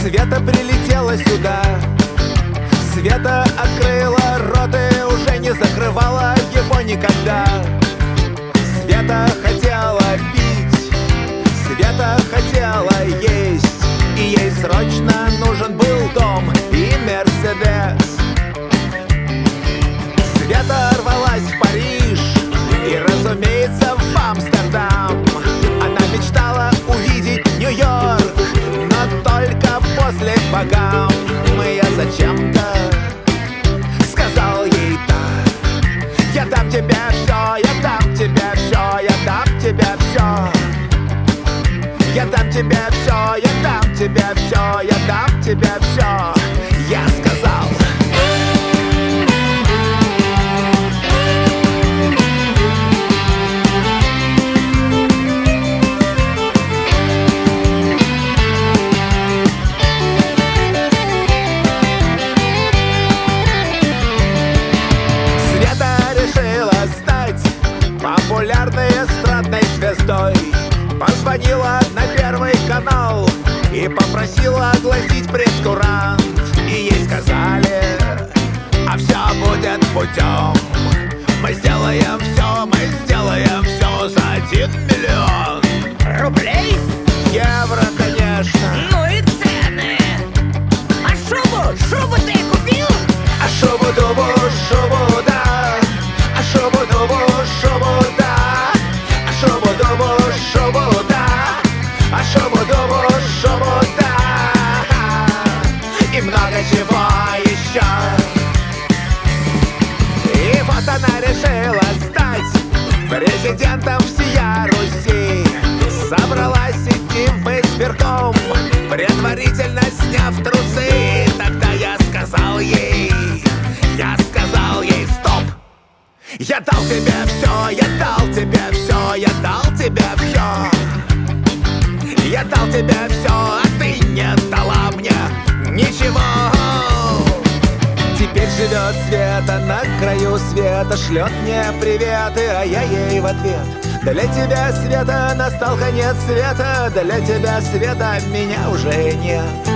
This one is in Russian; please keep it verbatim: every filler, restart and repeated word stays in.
Света прилетела сюда, Света открыла рот и уже не закрывала его никогда. Света хотела пить, Света хотела есть, и ей срочно нужен был дом и Мерседес. Света рвалась в Париж и, разумеется, в Амстердам. Она мечтала увидеть Нью-Йорк, но только после богам. И я зачем-то сказал ей так: я дам тебе все, я дам тебе все, я дам тебе все. Я дам тебе все, я дам тебе все, я дам тебе все. Я сказал. Популярной эстрадной звездой позвонила на Первый канал и попросила огласить пресс-курант. И ей сказали: а все будет путем. Мы сделаем все, мы сделаем все за один миллион рублей? Евро, конечно. Ну и цены. А шубу, шубу ты купил? А шубу-дубу, шубу, да. А шубу-дубу, шубу, да. А шубу-дубу, шубу, да. А шубу-дубу, шубу, да. И много чего еще. И вот она решила стать президентом всея Руси. Собралась идти в избирком, предварительно сняв трусы. Тогда я сказал ей, я сказал ей: стоп! Я дал тебе все, я дал тебе все, я дал тебе все. Я дал тебе все, а ты не дала мне ничего. Теперь живет Света на краю света, шлет мне приветы, а я ей в ответ: для тебя, Света, настал конец света, для тебя, Света, меня уже нет.